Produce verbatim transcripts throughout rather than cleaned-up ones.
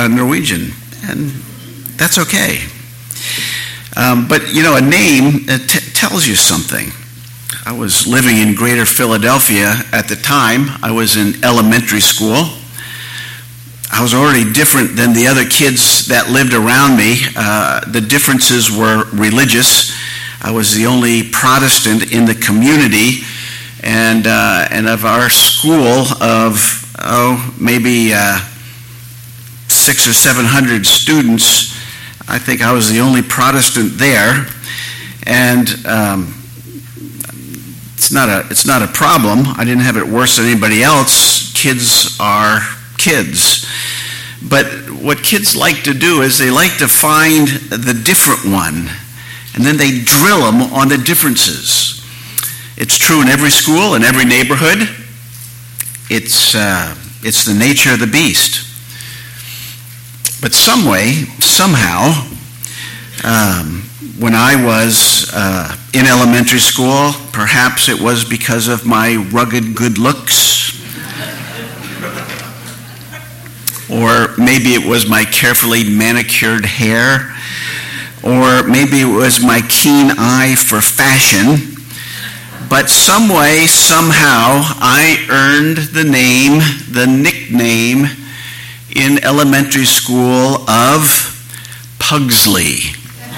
uh, Norwegian, and that's okay. Um, but, you know, a name uh, t- tells you something. I was living in Greater Philadelphia at the time. I was in elementary school. I was already different than the other kids that lived around me. Uh, the differences were religious. I was the only Protestant in the community, and uh, and of our school of, oh, maybe uh, six or seven hundred students, I think I was the only Protestant there, and um, it's not a it's not a problem. I didn't have it worse than anybody else. Kids are kids. But what kids like to do is they like to find the different one, and then they drill them on the differences. It's true in every school, in every neighborhood. It's uh, it's the nature of the beast. But some way, somehow, um, when I was uh, in elementary school, perhaps it was because of my rugged good looks, or maybe it was my carefully manicured hair, or maybe it was my keen eye for fashion. But some way, somehow, I earned the name, the nickname in elementary school of Pugsley.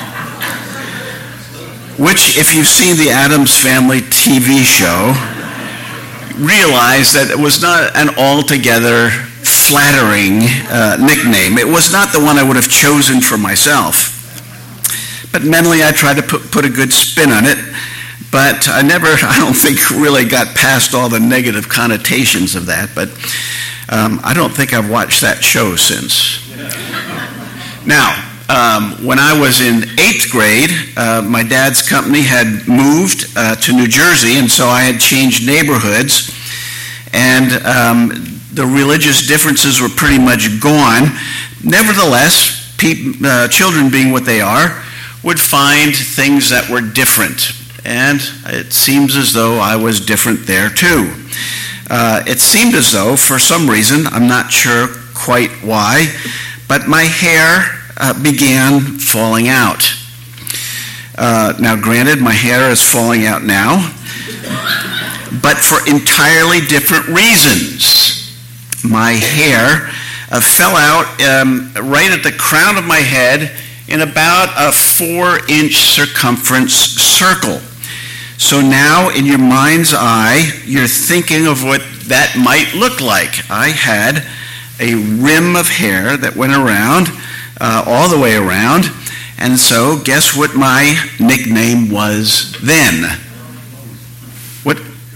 Which, if you've seen the Addams Family T V show, realize that it was not an altogether flattering uh, nickname. It was not the one I would have chosen for myself. But mentally, I tried to put, put a good spin on it. But I never, I don't think, really got past all the negative connotations of that. But um, I don't think I've watched that show since. Now, um, when I was in eighth grade, uh, my dad's company had moved uh, to New Jersey, and so I had changed neighborhoods. And um, the religious differences were pretty much gone. Nevertheless, pe- uh, children being what they are, would find things that were different. And it seems as though I was different there too. Uh, it seemed as though, for some reason, I'm not sure quite why, but my hair uh, began falling out. Uh, now, granted, my hair is falling out now, but for entirely different reasons. My hair uh, fell out um, right at the crown of my head in about a four-inch circumference circle. So now, in your mind's eye, you're thinking of what that might look like. I had a rim of hair that went around, uh, all the way around, and so guess what my nickname was then? What?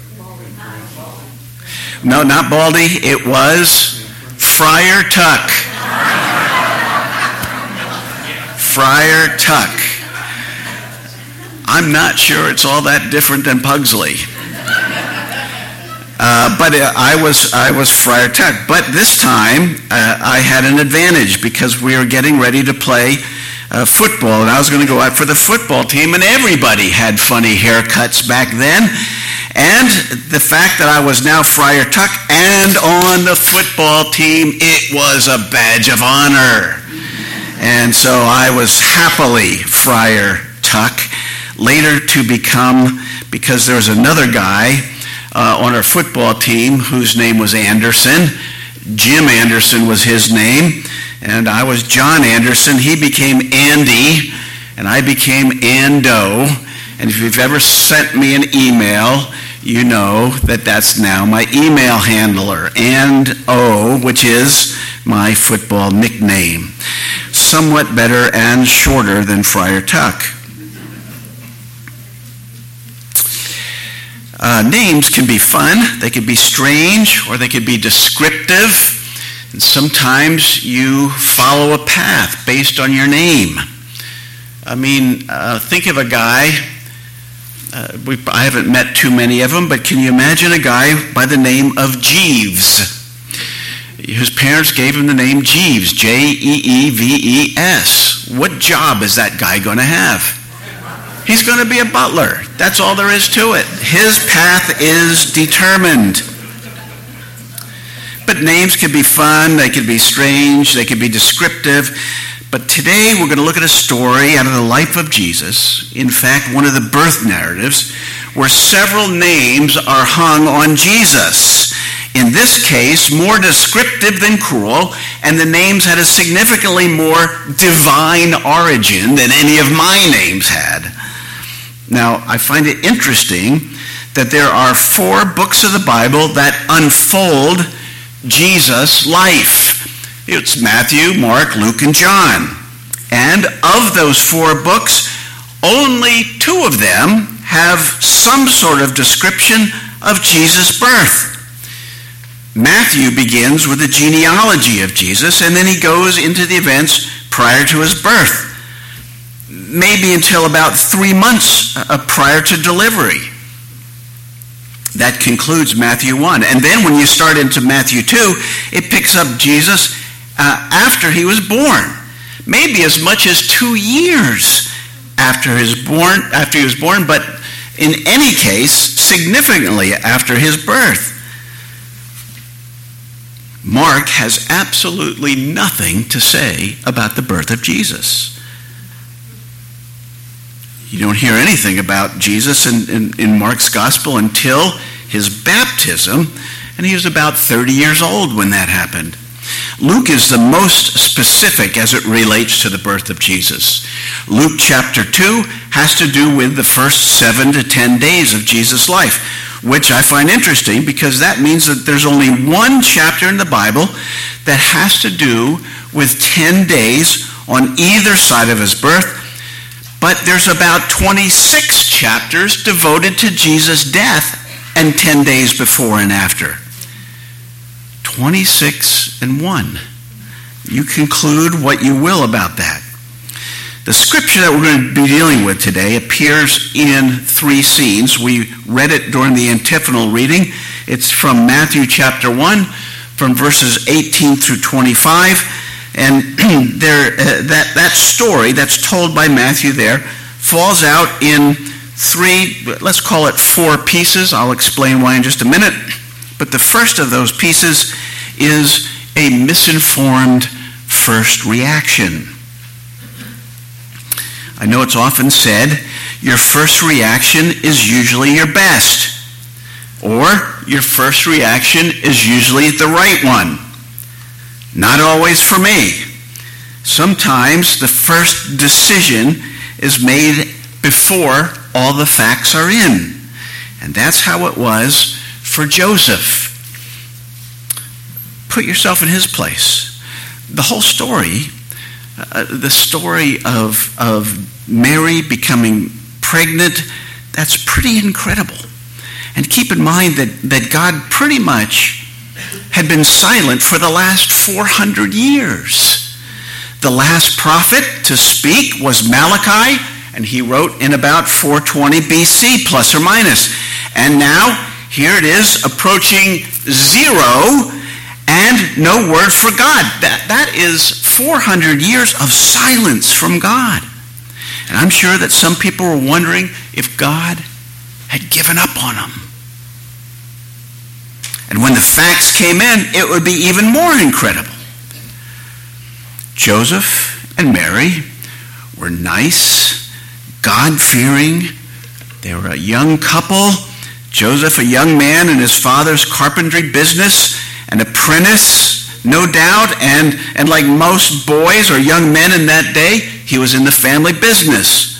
No, not Baldy. It was Friar Tuck. Friar Tuck. I'm not sure it's all that different than Pugsley. Uh, but I was I was Friar Tuck. But this time uh, I had an advantage because we were getting ready to play uh, football, and I was going to go out for the football team, and everybody had funny haircuts back then. And the fact that I was now Friar Tuck and on the football team, it was a badge of honor. And so I was happily Friar Tuck, later to become, because there was another guy uh, on our football team whose name was Anderson. Jim Anderson was his name, and I was John Anderson. He became Andy, and I became Ando. And if you've ever sent me an email, you know that that's now my email handler, Ando, which is my football nickname. Somewhat better and shorter than Friar Tuck. Uh, names can be fun, they could be strange, or they could be descriptive. And sometimes you follow a path based on your name. I mean, uh, think of a guy, uh, we, I haven't met too many of them, but can you imagine a guy by the name of Jeeves? His parents gave him the name Jeeves, J E E V E S. What job is that guy going to have? He's going to be a butler. That's all there is to it. His path is determined. But names can be fun, they can be strange, they can be descriptive. But today we're going to look at a story out of the life of Jesus. In fact, one of the birth narratives where several names are hung on Jesus. In this case, more descriptive than cruel, and the names had a significantly more divine origin than any of my names had. Now, I find it interesting that there are four books of the Bible that unfold Jesus' life. It's Matthew, Mark, Luke, and John. And of those four books, only two of them have some sort of description of Jesus' birth. Matthew begins with the genealogy of Jesus, and then he goes into the events prior to his birth, maybe until about three months prior to delivery. That concludes Matthew one. And then when you start into Matthew two, it picks up Jesus uh, after he was born, maybe as much as two years after his born, after he was born, but in any case, significantly after his birth. Mark has absolutely nothing to say about the birth of Jesus. You don't hear anything about Jesus in, in, in Mark's gospel until his baptism, and he was about thirty years old when that happened. Luke is the most specific as it relates to the birth of Jesus. Luke chapter two has to do with the first seven to ten days of Jesus' life, which I find interesting because that means that there's only one chapter in the Bible that has to do with ten days on either side of his birth, but there's about twenty-six chapters devoted to Jesus' death and ten days before and after. twenty-six and one. You conclude what you will about that. The scripture that we're going to be dealing with today appears in three scenes. We read it during the antiphonal reading. It's from Matthew chapter one, from verses eighteen through twenty-five. And there, uh, that, that story that's told by Matthew there falls out in three, let's call it four pieces. I'll explain why in just a minute. But the first of those pieces is a misinformed first reaction. I know it's often said, your first reaction is usually your best, or your first reaction is usually the right one. Not always for me. Sometimes the first decision is made before all the facts are in. And that's how it was for Joseph. Put yourself in his place. The whole story, uh, the story of, of Mary becoming pregnant, that's pretty incredible. And keep in mind that, that God pretty much had been silent for the last four hundred years. The last prophet to speak was Malachi, and he wrote in about four twenty B C, plus or minus. And now, here it is, approaching zero, and no word for God. That, that is four hundred years of silence from God. And I'm sure that some people were wondering if God had given up on them. And when the facts came in, it would be even more incredible. Joseph and Mary were nice, God-fearing. They were a young couple. Joseph, a young man in his father's carpentry business, an apprentice, no doubt, and, and like most boys or young men in that day, he was in the family business.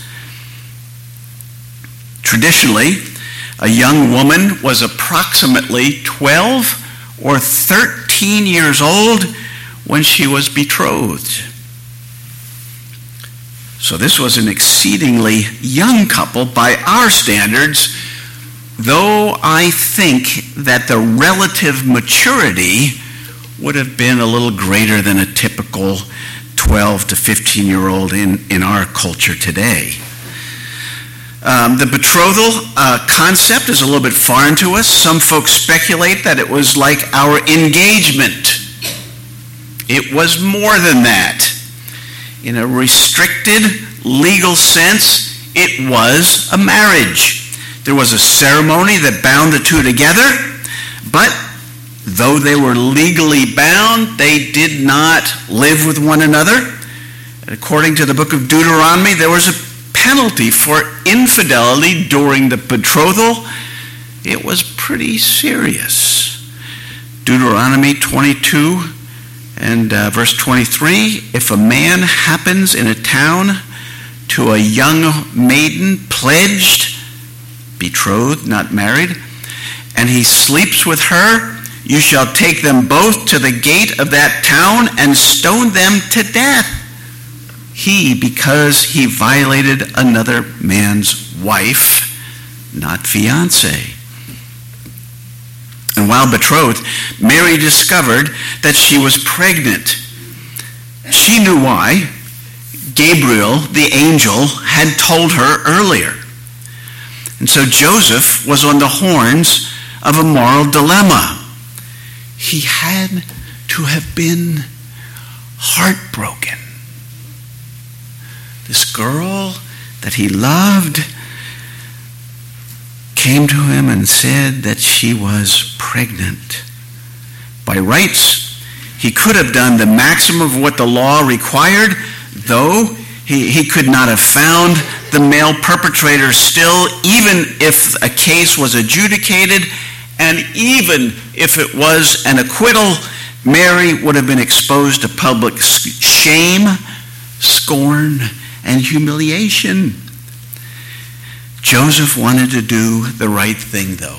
Traditionally, a young woman was approximately twelve or thirteen years old when she was betrothed. So this was an exceedingly young couple by our standards, though I think that the relative maturity would have been a little greater than a typical twelve to fifteen-year-old in, in our culture today. Um, the betrothal uh, concept is a little bit foreign to us. Some folks speculate that it was like our engagement. It was more than that. In a restricted legal sense, it was a marriage. There was a ceremony that bound the two together, but though they were legally bound, they did not live with one another. According to the book of Deuteronomy, there was a penalty for infidelity during the betrothal. It was pretty serious. Deuteronomy twenty-two and uh, verse twenty-three, if a man happens in a town to a young maiden pledged, betrothed, not married, and he sleeps with her, you shall take them both to the gate of that town and stone them to death. He, because he violated another man's wife, not fiancé. And while betrothed, Mary discovered that she was pregnant. She knew why. Gabriel, the angel, had told her earlier. And so Joseph was on the horns of a moral dilemma. He had to have been heartbroken. This girl that he loved came to him and said that she was pregnant. By rights, he could have done the maximum of what the law required, though he, he could not have found the male perpetrator still, even if a case was adjudicated, and even if it was an acquittal, Mary would have been exposed to public shame, scorn, and humiliation. Joseph wanted to do the right thing, though.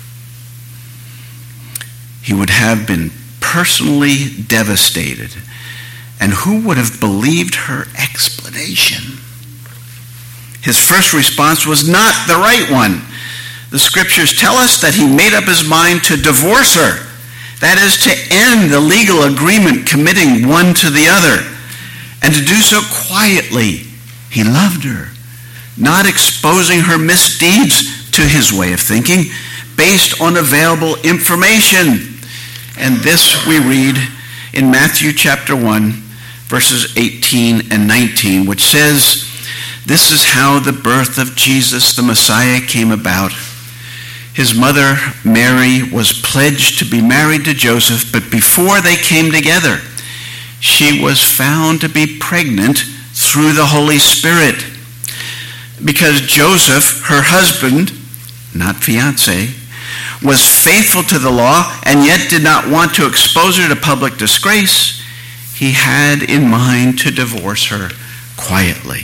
He would have been personally devastated. And who would have believed her explanation? His first response was not the right one. The scriptures tell us that he made up his mind to divorce her. That is, to end the legal agreement committing one to the other. And to do so quietly. He loved her, not exposing her misdeeds to his way of thinking based on available information. And this we read in Matthew chapter one, verses eighteen and nineteen, which says, this is how the birth of Jesus the Messiah came about. His mother, Mary, was pledged to be married to Joseph, but before they came together, she was found to be pregnant through the Holy Spirit. Because Joseph, her husband, not fiancé, was faithful to the law and yet did not want to expose her to public disgrace, he had in mind to divorce her quietly.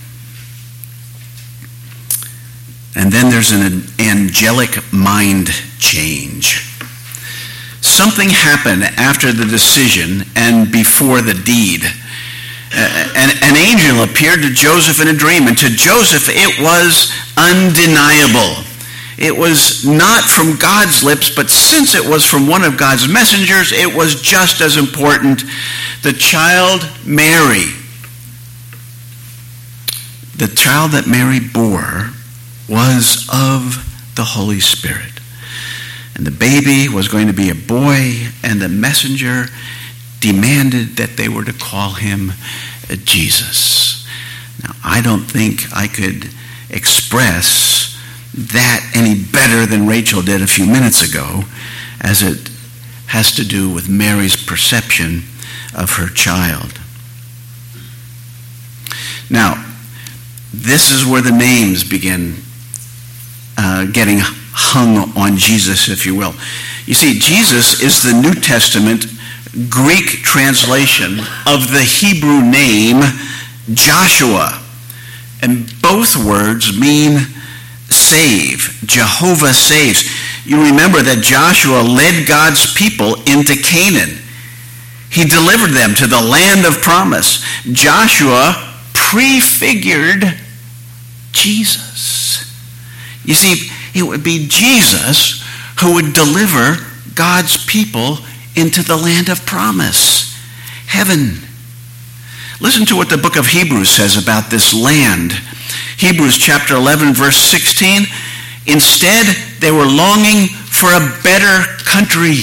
And then there's an angelic mind change. Something happened after the decision and before the deed. An, an angel appeared to Joseph in a dream, and to Joseph it was undeniable. It was not from God's lips, but since it was from one of God's messengers, it was just as important. The child Mary, the child that Mary bore was of the Holy Spirit. And the baby was going to be a boy, and the messenger demanded that they were to call him Jesus. Now, I don't think I could express that any better than Rachel did a few minutes ago, as it has to do with Mary's perception of her child. Now, this is where the names begin uh, getting hung on Jesus, if you will. You see, Jesus is the New Testament Greek translation of the Hebrew name Joshua. And both words mean save. Jehovah saves. You remember that Joshua led God's people into Canaan. He delivered them to the land of promise. Joshua prefigured Jesus. You see, it would be Jesus who would deliver God's people into the land of promise, heaven. Listen to what the book of Hebrews says about this land. Hebrews chapter eleven, verse sixteen. Instead, they were longing for a better country,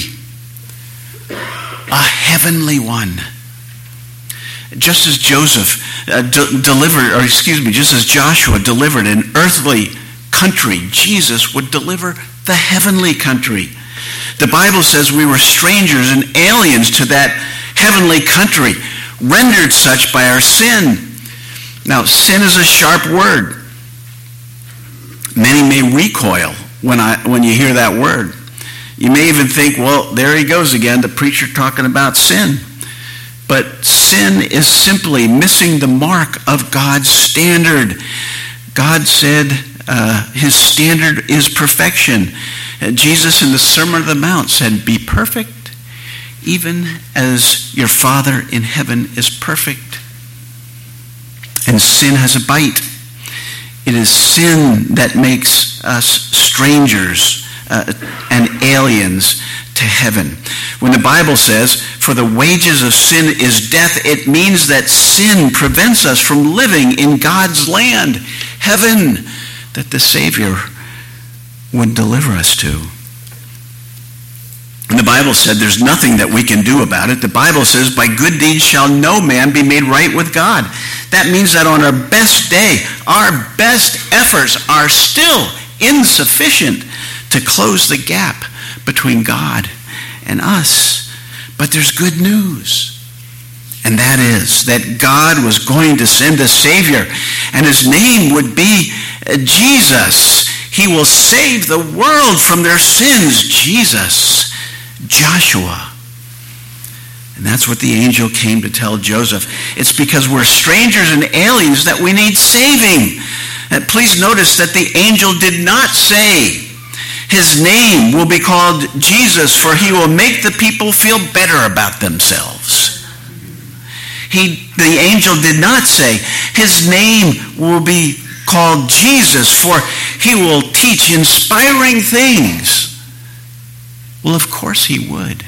a heavenly one. Just as Joseph uh, de- delivered, or excuse me, just as Joshua delivered an earthly country, Jesus would deliver the heavenly country. The Bible says we were strangers and aliens to that heavenly country, rendered such by our sin. Now, sin is a sharp word. Many may recoil when I when you hear that word. You may even think, well, there he goes again, the preacher talking about sin. But sin is simply missing the mark of God's standard. God said uh, his standard is perfection. Uh, Jesus in the Sermon on the Mount said, be perfect, even as your Father in heaven is perfect. And sin has a bite. It is sin that makes us strangers uh, and aliens to heaven. When the Bible says, for the wages of sin is death, it means that sin prevents us from living in God's land, heaven, that the Savior would deliver us to. And the Bible said there's nothing that we can do about it. The Bible says, by good deeds shall no man be made right with God. That means that on our best day, our best efforts are still insufficient to close the gap between God and us. But there's good news. And that is that God was going to send a Savior, and his name would be Jesus. He will save the world from their sins. Jesus. Joshua. And that's what the angel came to tell Joseph. It's because we're strangers and aliens that we need saving. And please notice that the angel did not say, his name will be called Jesus, for he will make the people feel better about themselves. He, the angel did not say, his name will be called Jesus, for he will teach inspiring things. Well, of course he would.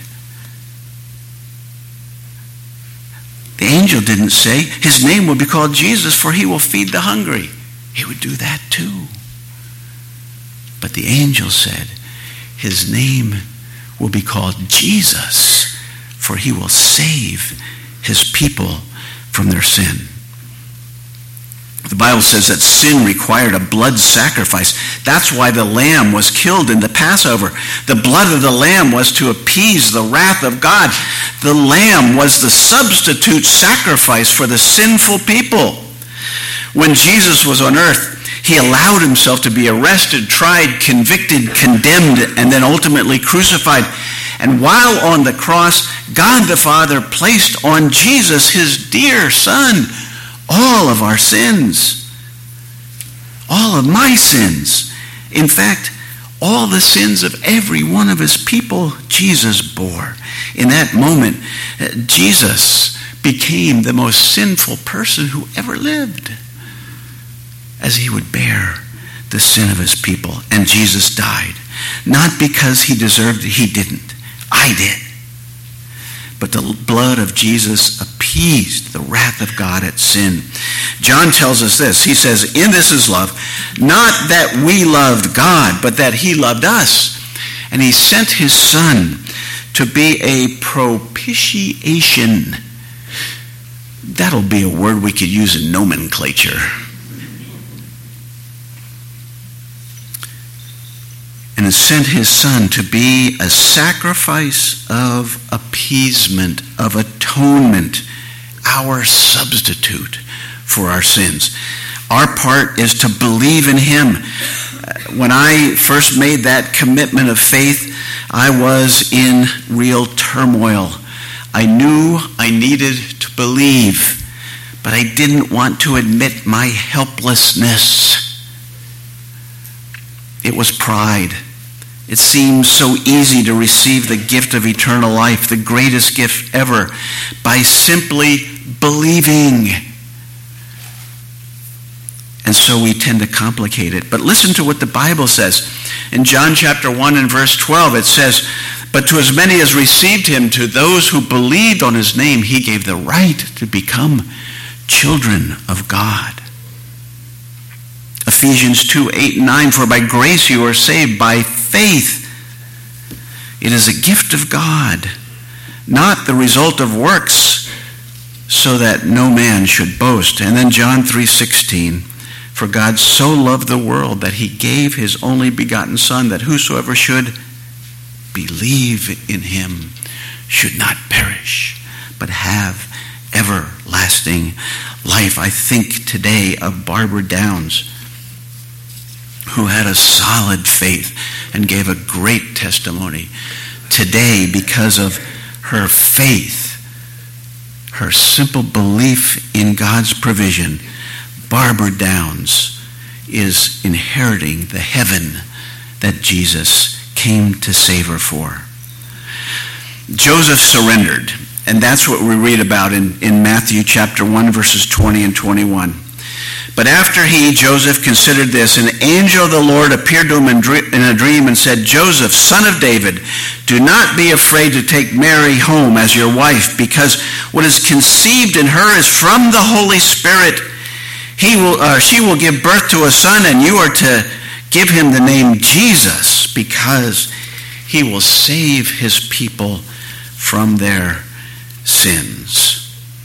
The angel didn't say, his name will be called Jesus, for he will feed the hungry. He would do that too. But the angel said, his name will be called Jesus, for he will save his people from their sin. The Bible says that sin required a blood sacrifice. That's why the lamb was killed in the Passover. The blood of the lamb was to appease the wrath of God. The lamb was the substitute sacrifice for the sinful people. When Jesus was on earth, he allowed himself to be arrested, tried, convicted, condemned, and then ultimately crucified. And while on the cross, God the Father placed on Jesus, his dear Son, all of our sins. All of my sins. In fact, all the sins of every one of his people, Jesus bore. In that moment, Jesus became the most sinful person who ever lived, as he would bear the sin of his people. And Jesus died. Not because he deserved it. He didn't. I did. But the blood of Jesus appeased the wrath of God at sin. John tells us this. He says, in this is love, not that we loved God, but that he loved us. And he sent his Son to be a propitiation. That'll be a word we could use in nomenclature. And sent his Son to be a sacrifice of appeasement, of atonement, our substitute for our sins. Our part is to believe in him. When I first made that commitment of faith, I was in real turmoil. I knew I needed to believe, but I didn't want to admit my helplessness. It was pride. It seems so easy to receive the gift of eternal life, the greatest gift ever, by simply believing. And so we tend to complicate it. But listen to what the Bible says. In John chapter one and verse twelve, it says, but to as many as received him, to those who believed on his name, he gave the right to become children of God. Ephesians two, eight and nine, for by grace you are saved by faith. It is a gift of God, not the result of works, so that no man should boast. And then John three sixteen, for God so loved the world that he gave his only begotten Son, that whosoever should believe in him should not perish, but have everlasting life. I think today of Barbara Downs, who had a solid faith and gave a great testimony. Today, because of her faith, her simple belief in God's provision, Barbara Downs is inheriting the heaven that Jesus came to save her for. Joseph surrendered, and that's what we read about in, in Matthew chapter one, verses twenty and twenty-one. But after he, Joseph, considered this, an angel of the Lord appeared to him in, in a dream and said, Joseph, son of David, do not be afraid to take Mary home as your wife, because what is conceived in her is from the Holy Spirit. He will, uh, she will give birth to a son, and you are to give him the name Jesus, because he will save his people from their sins.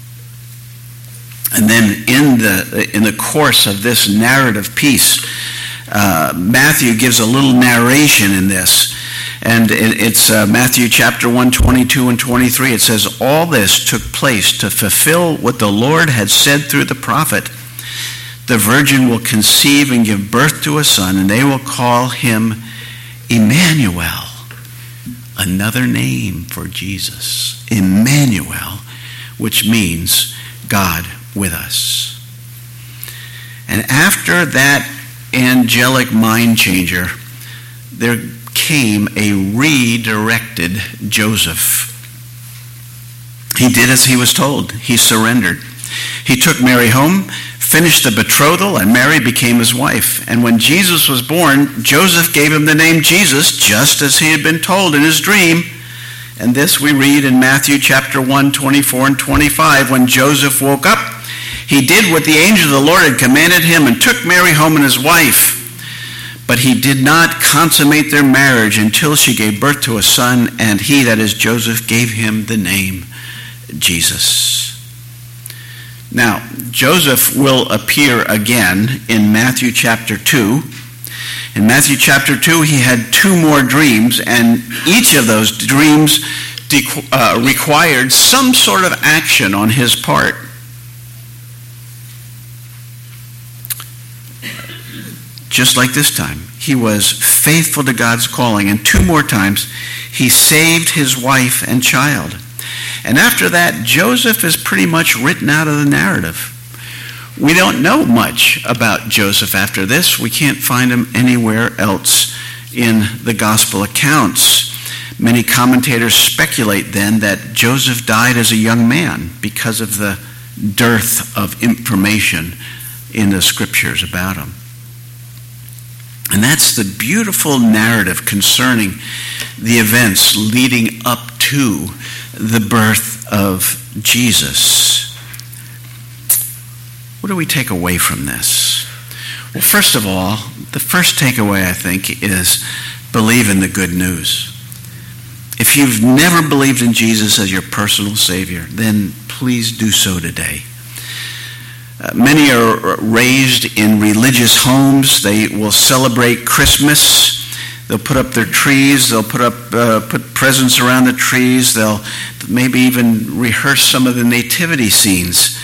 And then in the in the course of this narrative piece, uh, Matthew gives a little narration in this. And it, it's uh, Matthew chapter one, twenty-two and twenty-three. It says, all this took place to fulfill what the Lord had said through the prophet. The virgin will conceive and give birth to a son, and they will call him Emmanuel. Another name for Jesus. Emmanuel, which means God with us. And after that angelic mind changer, there came a redirected Joseph. He did as he was told. He surrendered. He took Mary home, finished the betrothal, and Mary became his wife. And when Jesus was born, Joseph gave him the name Jesus, just as he had been told in his dream. And this we read in Matthew chapter one, twenty-four and twenty-five. When Joseph woke up, he did what the angel of the Lord had commanded him and took Mary home and his wife. But he did not consummate their marriage until she gave birth to a son, and he, that is Joseph, gave him the name Jesus. Now, Joseph will appear again in Matthew chapter two. In Matthew chapter two, he had two more dreams, and each of those dreams de- uh, required some sort of action on his part. Just like this time, he was faithful to God's calling, and two more times he saved his wife and child. And after that, Joseph is pretty much written out of the narrative. We don't know much about Joseph after this. We can't find him anywhere else in the gospel accounts. Many commentators speculate then that Joseph died as a young man because of the dearth of information in the scriptures about him. And that's the beautiful narrative concerning the events leading up to the birth of Jesus. What do we take away from this? Well, first of all, the first takeaway, I think, is believe in the good news. If you've never believed in Jesus as your personal Savior, then please do so today. Uh, many are raised in religious homes. They will celebrate Christmas. They'll put up their trees. They'll put up uh, put presents around the trees. They'll maybe even rehearse some of the nativity scenes.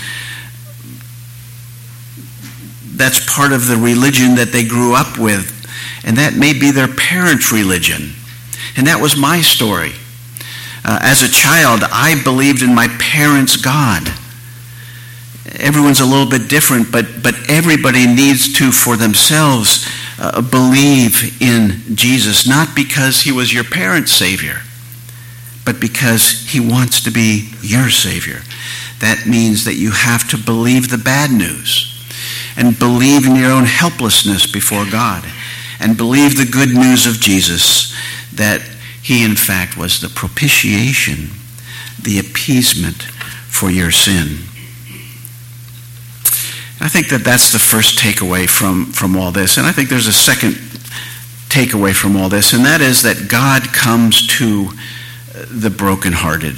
That's part of the religion that they grew up with, and that may be their parents' religion. And that was my story. Uh, as a child, I believed in my parents' God. Everyone's a little bit different, but, but everybody needs to, for themselves, uh, believe in Jesus, not because he was your parents' Savior, but because he wants to be your Savior. That means that you have to believe the bad news and believe in your own helplessness before God and believe the good news of Jesus, that he, in fact, was the propitiation, the appeasement for your sin. I think that that's the first takeaway from, from all this. And I think there's a second takeaway from all this, and that is that God comes to the brokenhearted.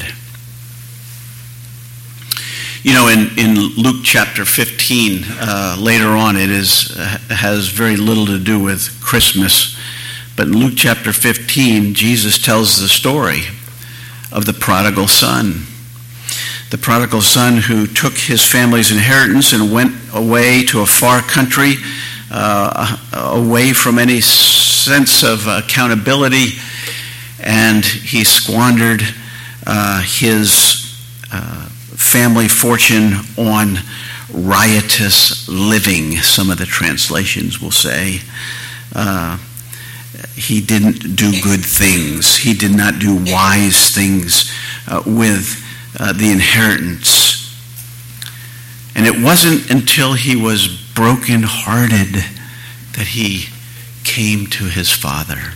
You know, in, in Luke chapter fifteen, uh, later on, it is uh, has very little to do with Christmas, But in Luke chapter fifteen, Jesus tells the story of the prodigal son. The prodigal son who took his family's inheritance and went away to a far country, uh, away from any sense of accountability, and he squandered uh, his uh, family fortune on riotous living, some of the translations will say. Uh, he didn't do good things. He did not do wise things uh, with uh, the inheritance. And it wasn't until he was brokenhearted that he came to his father.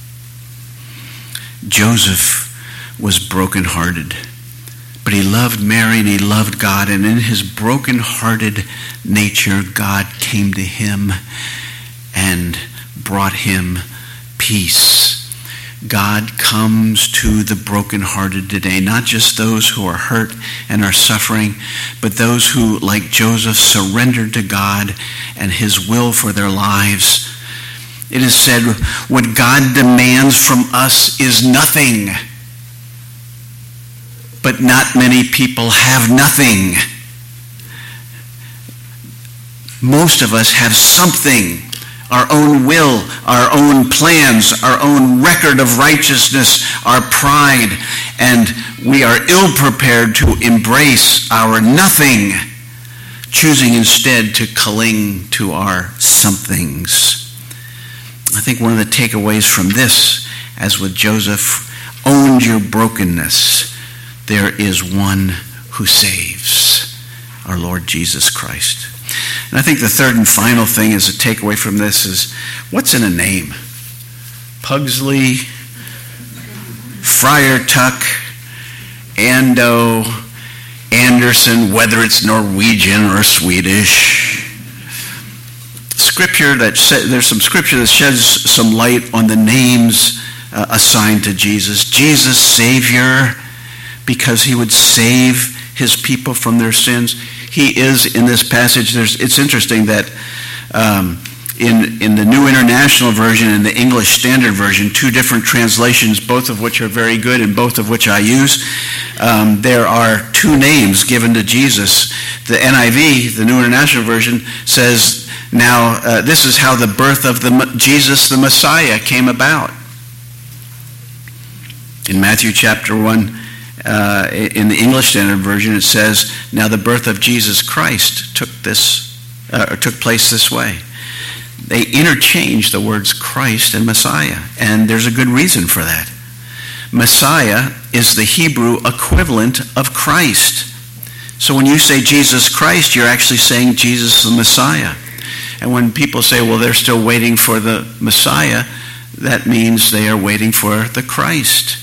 Joseph was brokenhearted, but he loved Mary and he loved God, and in his brokenhearted nature, God came to him and brought him peace. God comes to the brokenhearted today, not just those who are hurt and are suffering, but those who, like Joseph, surrendered to God and his will for their lives. It is said, what God demands from us is nothing, but not many people have nothing. Most of us have something. Our own will, our own plans, our own record of righteousness, our pride, and we are ill-prepared to embrace our nothing, choosing instead to cling to our somethings. I think one of the takeaways from this, as with Joseph, own your brokenness. There is one who saves, our Lord Jesus Christ. And I think the third and final thing as a takeaway from this is, what's in a name? Pugsley, Friar Tuck, Ando, Anderson, whether it's Norwegian or Swedish. Scripture that there's some scripture that sheds some light on the names uh, assigned to Jesus. Jesus, Savior, because he would save his people from their sins. He is in this passage. There's, it's interesting that um, in in the New International Version and the English Standard Version, two different translations, both of which are very good and both of which I use, um, there are two names given to Jesus. The N I V, the New International Version, says, now uh, this is how the birth of the Jesus the Messiah came about. In Matthew chapter one, Uh, in the English Standard Version, it says, now the birth of Jesus Christ took this, uh, or took place this way. They interchange the words Christ and Messiah, and there's a good reason for that. Messiah is the Hebrew equivalent of Christ. So when you say Jesus Christ, you're actually saying Jesus the Messiah. And when people say, well, they're still waiting for the Messiah, that means they are waiting for the Christ.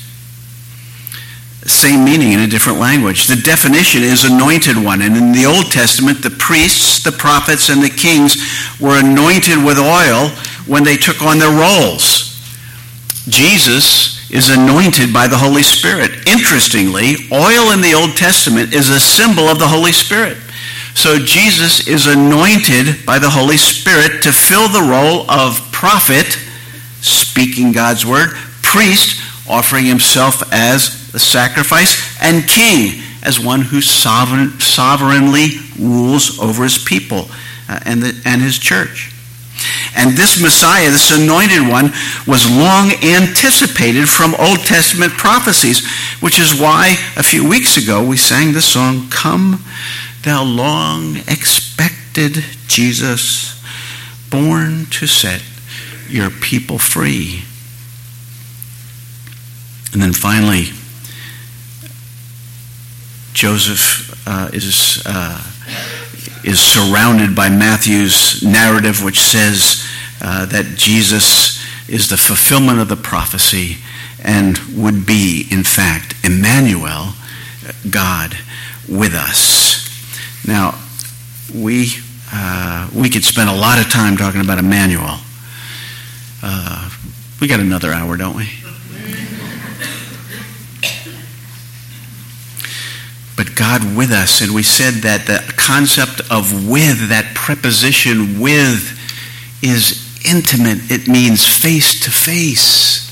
Same meaning in a different language. The definition is anointed one. And in the Old Testament, the priests, the prophets, and the kings were anointed with oil when they took on their roles. Jesus is anointed by the Holy Spirit. Interestingly, oil in the Old Testament is a symbol of the Holy Spirit. So Jesus is anointed by the Holy Spirit to fill the role of prophet, speaking God's word, priest, offering himself as the sacrifice, and king, as one who sovereign, sovereignly rules over his people uh, and, the, and his church. And this Messiah, this anointed one, was long anticipated from Old Testament prophecies, which is why a few weeks ago we sang the song, Come, Thou Long Expected Jesus, born to set your people free. And then finally, Joseph uh, is uh, is surrounded by Matthew's narrative, which says uh, that Jesus is the fulfillment of the prophecy and would be, in fact, Emmanuel, God with us. Now, we uh, we could spend a lot of time talking about Emmanuel. Uh, we got another hour, don't we? But God with us, and we said that the concept of with, that preposition with, is intimate. It means face to face.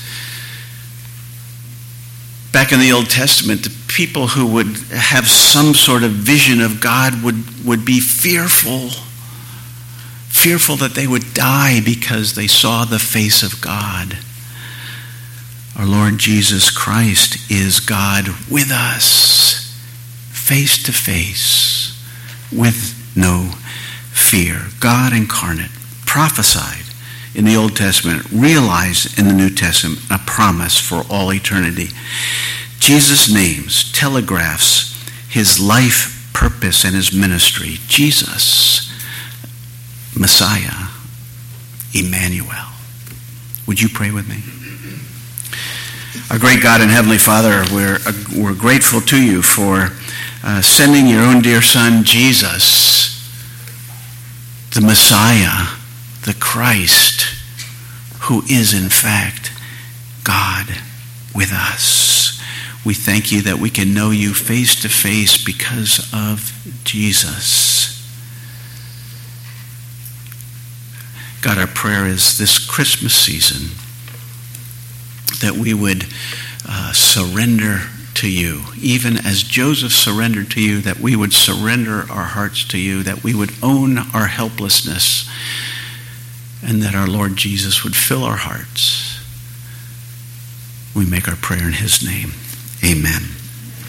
Back in the Old Testament, the people who would have some sort of vision of God would, would be fearful. Fearful that they would die because they saw the face of God. Our Lord Jesus Christ is God with us, face to face, with no fear. God incarnate, prophesied in the Old Testament, realized in the New Testament, a promise for all eternity. Jesus' names telegraphs his life, purpose, and his ministry. Jesus, Messiah, Emmanuel. Would you pray with me? Our great God and Heavenly Father, we're, uh, we're grateful to you for uh, sending your own dear Son, Jesus, the Messiah, the Christ, who is in fact God with us. We thank you that we can know you face to face because of Jesus. God, our prayer is this Christmas season that we would uh, surrender to you, even as Joseph surrendered to you, that we would surrender our hearts to you, that we would own our helplessness, and that our Lord Jesus would fill our hearts. We make our prayer in his name. Amen.